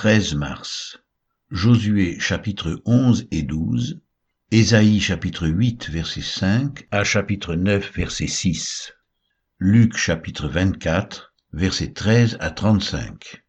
13 mars. Josué chapitre 11 et 12, Ésaïe chapitre 8 verset 5 à chapitre 9 verset 6, Luc chapitre 24 verset 13 à 35.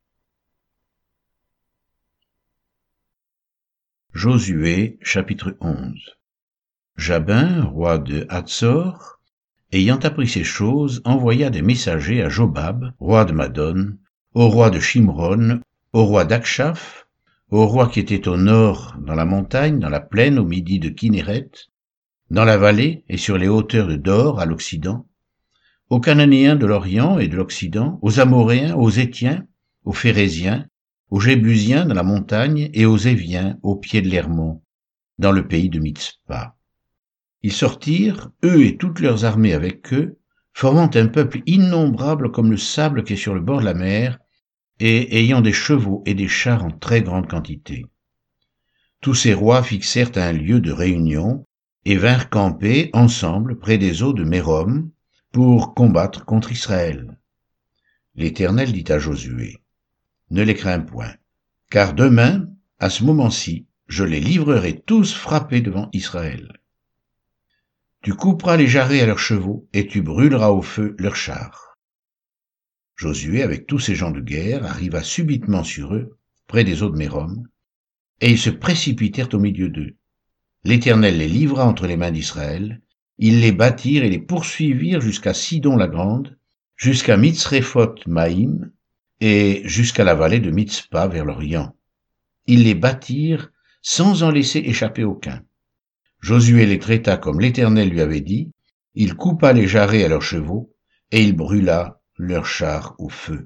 Josué chapitre 11. Jabin, roi de Hatzor, ayant appris ces choses, envoya des messagers à Jobab, roi de Madon, au roi de Shimron, au roi d'Akshaph, au roi qui était au nord dans la montagne, dans la plaine au midi de Kinéret, dans la vallée et sur les hauteurs de Dor à l'occident, aux Cananéens de l'Orient et de l'Occident, aux Amoréens, aux Étiens, aux Phéréziens, aux Jébusiens dans la montagne et aux Éviens au pied de l'Hermon, dans le pays de Mitzpa. Ils sortirent, eux et toutes leurs armées avec eux, formant un peuple innombrable comme le sable qui est sur le bord de la mer, et ayant des chevaux et des chars en très grande quantité. Tous ces rois fixèrent un lieu de réunion, et vinrent camper ensemble près des eaux de Mérom, pour combattre contre Israël. L'Éternel dit à Josué, « Ne les crains point, car demain, à ce moment-ci, je les livrerai tous frappés devant Israël. Tu couperas les jarrets à leurs chevaux, et tu brûleras au feu leurs chars. » Josué, avec tous ses gens de guerre, arriva subitement sur eux, près des eaux de Mérom, et ils se précipitèrent au milieu d'eux. L'Éternel les livra entre les mains d'Israël, ils les battirent et les poursuivirent jusqu'à Sidon-la-Grande, jusqu'à Mitzréphoth-Maïm, et jusqu'à la vallée de Mitzpa vers l'Orient. Ils les battirent sans en laisser échapper aucun. Josué les traita comme l'Éternel lui avait dit, il coupa les jarrets à leurs chevaux, et il brûla leurs chars au feu.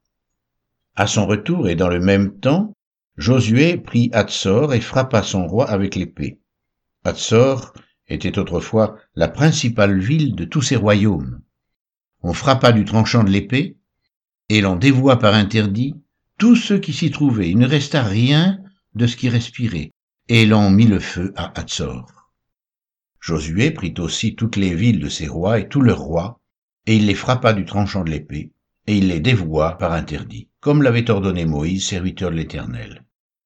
À son retour et dans le même temps, Josué prit Hatzor et frappa son roi avec l'épée. Hatzor était autrefois la principale ville de tous ces royaumes. On frappa du tranchant de l'épée, et l'on dévoua par interdit tous ceux qui s'y trouvaient. Il ne resta rien de ce qui respirait, et l'on mit le feu à Hatzor. Josué prit aussi toutes les villes de ses rois et tous leurs rois, et il les frappa du tranchant de l'épée, et il les dévoua par interdit, comme l'avait ordonné Moïse, serviteur de l'Éternel.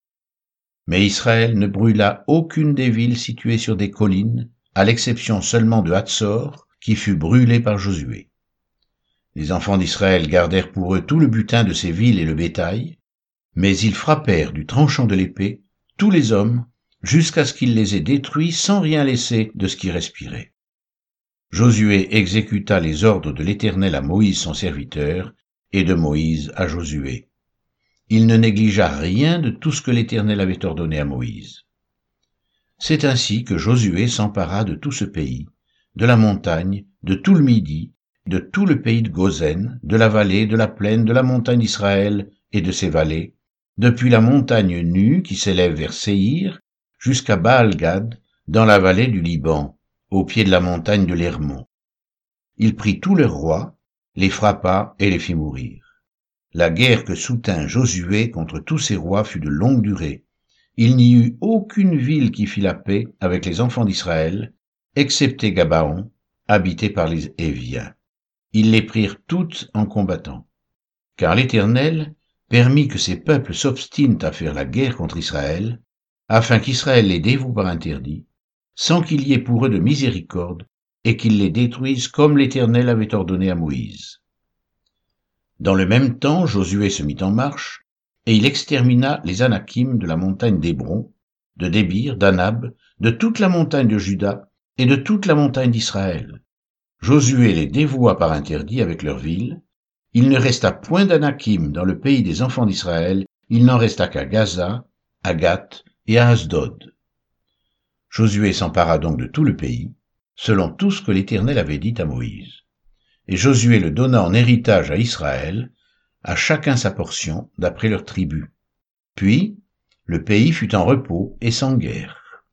Mais Israël ne brûla aucune des villes situées sur des collines, à l'exception seulement de Hatzor, qui fut brûlée par Josué. Les enfants d'Israël gardèrent pour eux tout le butin de ces villes et le bétail, mais ils frappèrent du tranchant de l'épée tous les hommes, jusqu'à ce qu'ils les aient détruits sans rien laisser de ce qui respirait. Josué exécuta les ordres de l'Éternel à Moïse son serviteur, et de Moïse à Josué. Il ne négligea rien de tout ce que l'Éternel avait ordonné à Moïse. C'est ainsi que Josué s'empara de tout ce pays, de la montagne, de tout le Midi, de tout le pays de Gozen, de la vallée, de la plaine, de la montagne d'Israël et de ses vallées, depuis la montagne nue qui s'élève vers Séhir, jusqu'à Baal-Gad, dans la vallée du Liban, au pied de la montagne de l'Hermon. Il prit tous leurs rois, les frappa et les fit mourir. La guerre que soutint Josué contre tous ces rois fut de longue durée. Il n'y eut aucune ville qui fit la paix avec les enfants d'Israël, excepté Gabaon, habité par les Éviens. Ils les prirent toutes en combattant. Car l'Éternel permit que ces peuples s'obstinent à faire la guerre contre Israël, afin qu'Israël les dévoue par interdit, sans qu'il y ait pour eux de miséricorde, et qu'il les détruise comme l'Éternel avait ordonné à Moïse. Dans le même temps, Josué se mit en marche, et il extermina les Anakim de la montagne d'Hébron, de Débir, d'Anab, de toute la montagne de Juda, et de toute la montagne d'Israël. Josué les dévoua par interdit avec leurs villes. Il ne resta point d'Anakim dans le pays des enfants d'Israël, il n'en resta qu'à Gaza, à Gath et à Asdod. Josué s'empara donc de tout le pays, selon tout ce que l'Éternel avait dit à Moïse. Et Josué le donna en héritage à Israël, à chacun sa portion, d'après leurs tribus. Puis, le pays fut en repos et sans guerre.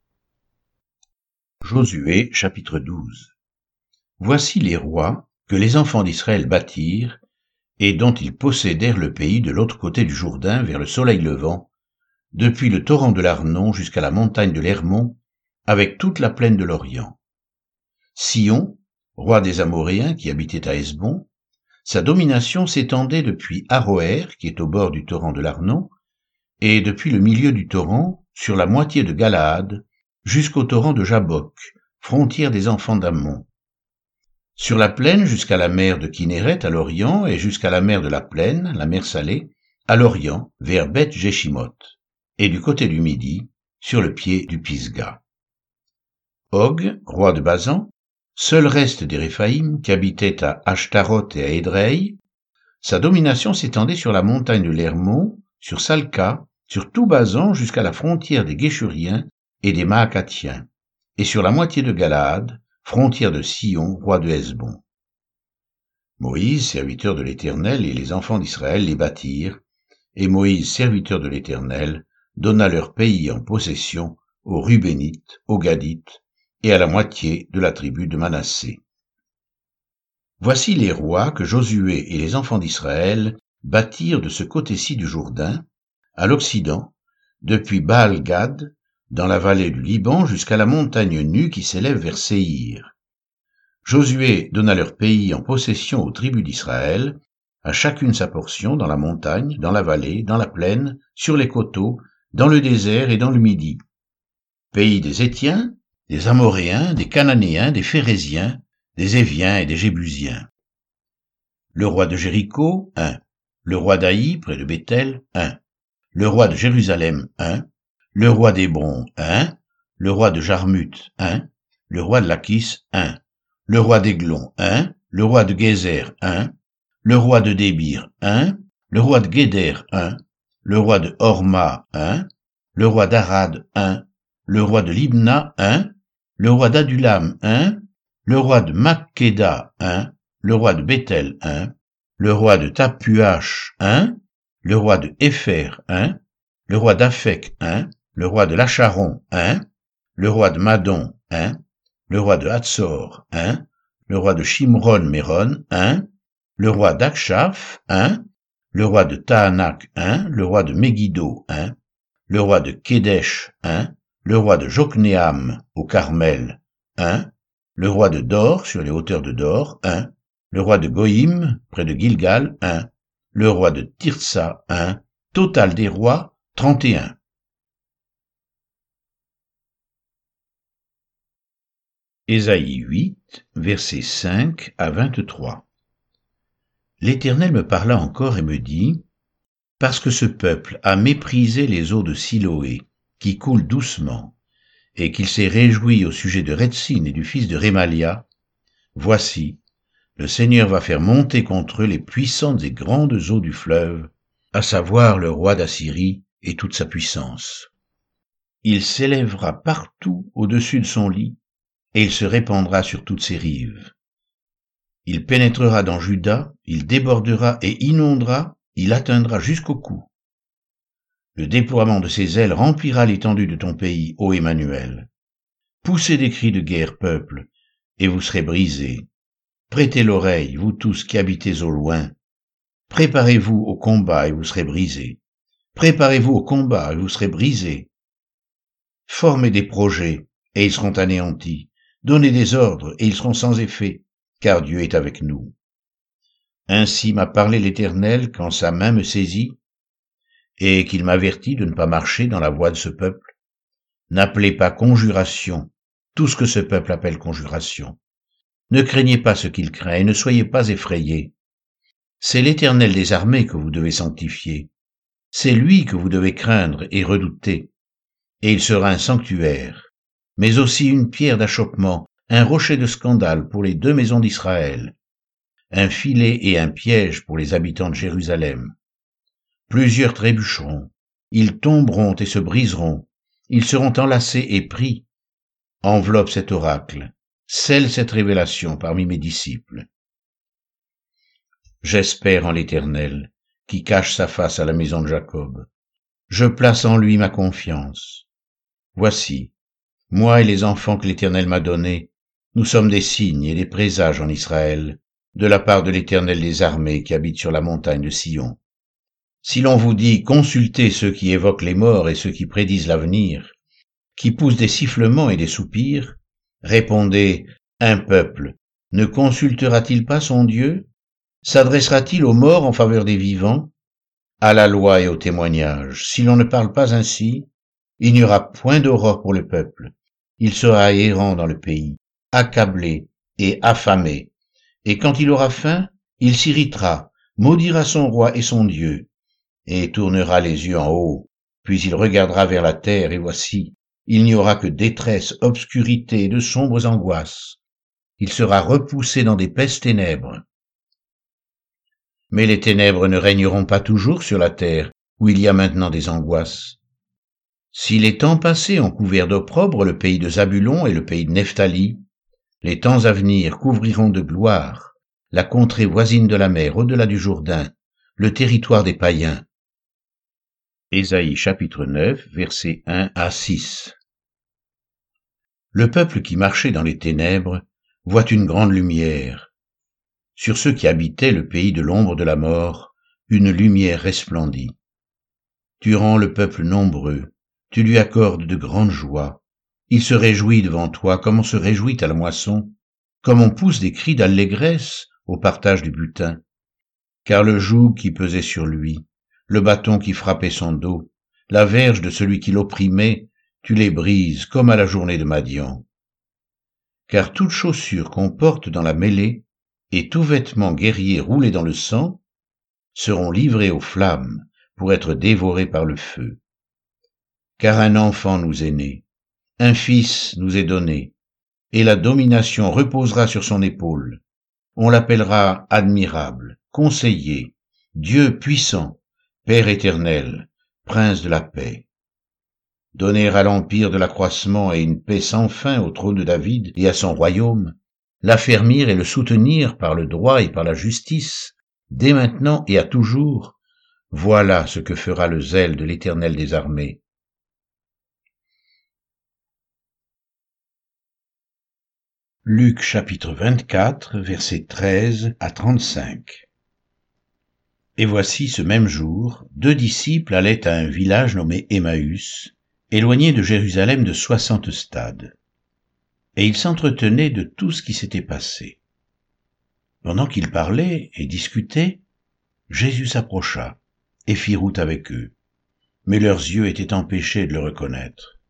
Josué, chapitre 12. Voici les rois que les enfants d'Israël bâtirent, et dont ils possédèrent le pays de l'autre côté du Jourdain vers le soleil levant, depuis le torrent de l'Arnon jusqu'à la montagne de l'Hermon, avec toute la plaine de l'Orient. Sion, roi des Amoréens qui habitait à Hesbon, sa domination s'étendait depuis Aroër, qui est au bord du torrent de l'Arnon, et depuis le milieu du torrent, sur la moitié de Galaad, jusqu'au torrent de Jabbok, frontière des enfants d'Ammon. Sur la plaine jusqu'à la mer de Kinéret à l'orient et jusqu'à la mer de la plaine, la mer Salée, à l'orient, vers Beth-Jéchimoth, et du côté du midi, sur le pied du Pisga. Og, roi de Basan, seul reste des Réphaïm qui habitait à Ashtaroth et à Édrei, sa domination s'étendait sur la montagne de l'Hermon, sur Salca, sur tout Basan jusqu'à la frontière des Guéchuriens et des Maacathiens, et sur la moitié de Galaad, frontière de Sion, roi de Hesbon. Moïse, serviteur de l'Éternel, et les enfants d'Israël les bâtirent, et Moïse, serviteur de l'Éternel, donna leur pays en possession aux Rubénites, aux Gadites, et à la moitié de la tribu de Manassé. Voici les rois que Josué et les enfants d'Israël bâtirent de ce côté-ci du Jourdain, à l'Occident, depuis Baal-Gad, dans la vallée du Liban jusqu'à la montagne nue qui s'élève vers Séhir. Josué donna leur pays en possession aux tribus d'Israël, à chacune sa portion dans la montagne, dans la vallée, dans la plaine, sur les coteaux, dans le désert et dans le Midi. Pays des Hétiens, des Amoréens, des Cananéens, des Phéréziens, des Éviens et des Jébusiens. Le roi de Jéricho, 1. Le roi d'Aï, près de Béthel, 1. Le roi de Jérusalem, 1. Le roi d'Hébron, 1. Le roi de Jarmuth, 1. Le roi de Lachis, 1. Le roi d'Aiglon, 1. Le roi de Gézer, 1. Le roi de Débir, 1. Le roi de Guéder, 1. Le roi de Horma, 1. Le roi d'Arad, 1. Le roi de Libna, 1. Le roi d'Adulam, 1. Le roi de Makkéda, 1. Le roi de Béthel, 1. Le roi de Tapuach, 1. Le roi de Épher, 1. Le roi d'Aphek, 1. Le roi de Lacharon, 1. Le roi de Madon, 1. Le roi de Hatzor, 1. Le roi de Shimron-Méron, 1. Le roi d'Akshaph, 1. Le roi de Tahanak, 1. Le roi de Megiddo, 1. Le roi de Kédesh, 1. Le roi de Joknéam, au Carmel, 1. Le roi de Dor, sur les hauteurs de Dor, 1. Le roi de Goïm, près de Gilgal, 1. Le roi de Tirsa, 1. Total des rois, 31. Ésaïe 8, versets 5 à 23. L'Éternel me parla encore et me dit, « Parce que ce peuple a méprisé les eaux de Siloé, qui coulent doucement, et qu'il s'est réjoui au sujet de Retsin et du fils de Rémalia, voici, le Seigneur va faire monter contre eux les puissantes et grandes eaux du fleuve, à savoir le roi d'Assyrie et toute sa puissance. Il s'élèvera partout au-dessus de son lit, et il se répandra sur toutes ses rives. Il pénétrera dans Juda, il débordera et inondera, il atteindra jusqu'au cou. Le déploiement de ses ailes remplira l'étendue de ton pays, ô Emmanuel. Poussez des cris de guerre, peuple, et vous serez brisés. Prêtez l'oreille, vous tous qui habitez au loin. Préparez-vous au combat et vous serez brisés. Préparez-vous au combat et vous serez brisés. Formez des projets et ils seront anéantis. Donnez des ordres et ils seront sans effet, car Dieu est avec nous. Ainsi m'a parlé l'Éternel quand sa main me saisit, et qu'il m'avertit de ne pas marcher dans la voie de ce peuple. N'appelez pas conjuration tout ce que ce peuple appelle conjuration. Ne craignez pas ce qu'il craint et ne soyez pas effrayés. C'est l'Éternel des armées que vous devez sanctifier. C'est lui que vous devez craindre et redouter. Et il sera un sanctuaire, mais aussi une pierre d'achoppement, un rocher de scandale pour les deux maisons d'Israël, un filet et un piège pour les habitants de Jérusalem. Plusieurs trébucheront, ils tomberont et se briseront, ils seront enlacés et pris. Enveloppe cet oracle, scelle cette révélation parmi mes disciples. J'espère en l'Éternel, qui cache sa face à la maison de Jacob. Je place en lui ma confiance. Voici, moi et les enfants que l'Éternel m'a donnés, nous sommes des signes et des présages en Israël, de la part de l'Éternel des armées qui habite sur la montagne de Sion. Si l'on vous dit, consultez ceux qui évoquent les morts et ceux qui prédisent l'avenir, qui poussent des sifflements et des soupirs, répondez, un peuple, ne consultera-t-il pas son Dieu? S'adressera-t-il aux morts en faveur des vivants? à la loi et au témoignage. Si l'on ne parle pas ainsi, il n'y aura point d'aurore pour le peuple. Il sera errant dans le pays, accablé et affamé. Et quand il aura faim, il s'irritera, maudira son roi et son Dieu, et tournera les yeux en haut. Puis il regardera vers la terre, et voici, il n'y aura que détresse, obscurité et de sombres angoisses. Il sera repoussé dans d'épaisses ténèbres. Mais les ténèbres ne régneront pas toujours sur la terre, où il y a maintenant des angoisses. Si les temps passés ont couvert d'opprobre le pays de Zabulon et le pays de Nephtali, les temps à venir couvriront de gloire la contrée voisine de la mer au-delà du Jourdain, le territoire des païens. Ésaïe chapitre 9, versets 1 à 6. Le peuple qui marchait dans les ténèbres voit une grande lumière. Sur ceux qui habitaient le pays de l'ombre de la mort, une lumière resplendit. Tu rends le peuple nombreux, tu lui accordes de grandes joies. Il se réjouit devant toi comme on se réjouit à la moisson, comme on pousse des cris d'allégresse au partage du butin. Car le joug qui pesait sur lui, le bâton qui frappait son dos, la verge de celui qui l'opprimait, tu les brises comme à la journée de Madian. Car toute chaussure qu'on porte dans la mêlée et tout vêtement guerrier roulé dans le sang seront livrés aux flammes pour être dévorés par le feu. Car un enfant nous est né, un fils nous est donné, et la domination reposera sur son épaule. On l'appellera admirable, conseiller, Dieu puissant, Père éternel, Prince de la paix. Donner à l'empire de l'accroissement et une paix sans fin au trône de David et à son royaume, l'affermir et le soutenir par le droit et par la justice, dès maintenant et à toujours, voilà ce que fera le zèle de l'Éternel des armées. Luc chapitre 24, versets 13 à 35. Et voici ce même jour, 2 disciples allaient à un village nommé Emmaüs, éloigné de Jérusalem de 60 stades. Et ils s'entretenaient de tout ce qui s'était passé. Pendant qu'ils parlaient et discutaient, Jésus s'approcha et fit route avec eux, mais leurs yeux étaient empêchés de le reconnaître.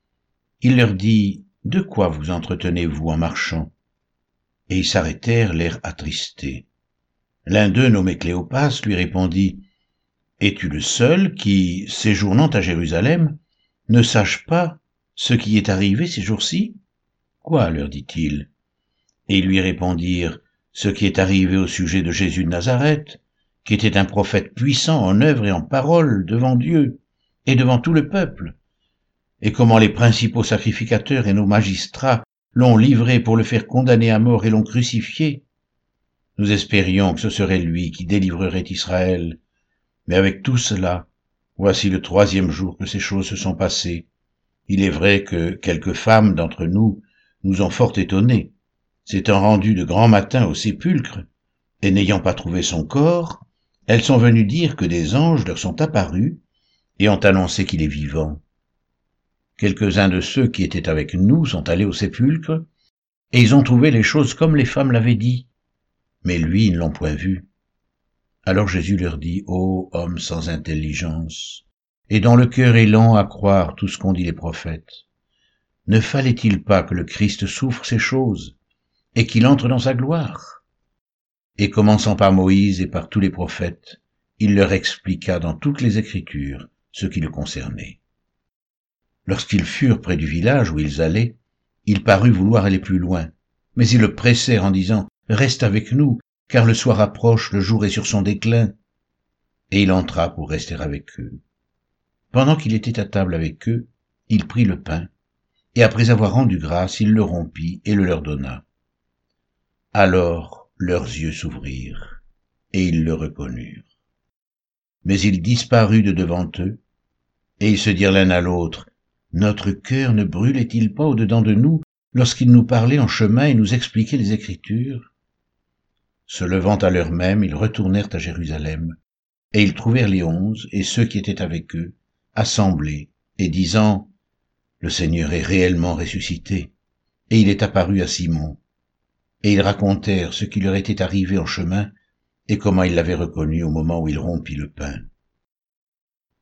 Il leur dit, « De quoi vous entretenez-vous en marchant ?» Et ils s'arrêtèrent, l'air attristés. L'un d'eux, nommé Cléopas, lui répondit, « Es-tu le seul qui, séjournant à Jérusalem, ne sache pas ce qui est arrivé ces jours-ci ?» « Quoi ?» leur dit-il. Et ils lui répondirent, « Ce qui est arrivé au sujet de Jésus de Nazareth, qui était un prophète puissant en œuvre et en parole devant Dieu et devant tout le peuple, et comment les principaux sacrificateurs et nos magistrats l'ont livré pour le faire condamner à mort et l'ont crucifié. Nous espérions que ce serait lui qui délivrerait Israël, mais avec tout cela, voici le 3e jour que ces choses se sont passées. Il est vrai que quelques femmes d'entre nous nous ont fort étonnés, s'étant rendues de grand matin au sépulcre, et n'ayant pas trouvé son corps, elles sont venues dire que des anges leur sont apparus et ont annoncé qu'il est vivant. Quelques-uns de ceux qui étaient avec nous sont allés au sépulcre, et ils ont trouvé les choses comme les femmes l'avaient dit, mais lui, ils ne l'ont point vu. Alors Jésus leur dit, « Ô hommes sans intelligence, et dont le cœur est lent à croire tout ce qu'ont dit les prophètes, ne fallait-il pas que le Christ souffre ces choses, et qu'il entre dans sa gloire ?» Et commençant par Moïse et par tous les prophètes, il leur expliqua dans toutes les Écritures ce qui le concernait. Lorsqu'ils furent près du village où ils allaient, il parut vouloir aller plus loin, mais ils le pressèrent en disant, « Reste avec nous, car le soir approche, le jour est sur son déclin. » Et il entra pour rester avec eux. Pendant qu'il était à table avec eux, il prit le pain, et après avoir rendu grâce, il le rompit et le leur donna. Alors leurs yeux s'ouvrirent, et ils le reconnurent. Mais il disparut de devant eux, et ils se dirent l'un à l'autre, « Notre cœur ne brûlait-il pas au-dedans de nous lorsqu'il nous parlait en chemin et nous expliquait les Écritures ?» Se levant à l'heure même, ils retournèrent à Jérusalem, et ils trouvèrent les 11 et ceux qui étaient avec eux, assemblés, et disant, « Le Seigneur est réellement ressuscité, et il est apparu à Simon. » Et ils racontèrent ce qui leur était arrivé en chemin, et comment ils l'avaient reconnu au moment où il rompit le pain.